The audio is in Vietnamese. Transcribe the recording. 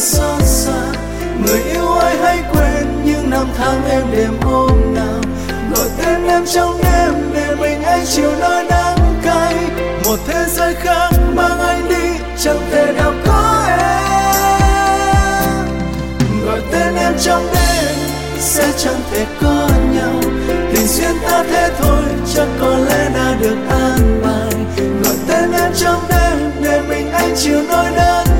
xót xa. Người yêu ơi hãy quên những năm tháng êm đềm hôm nào, gọi tên em trong đêm để mình anh chịu nỗi đắng cay. Một thế giới khác mang anh đi, chẳng thể nào có em. Gọi tên em trong đêm sẽ chẳng thể có nhau, tình duyên ta thế thôi chắc có lẽ đã được an bài. Gọi tên em trong đêm để mình anh chịu nỗi đắng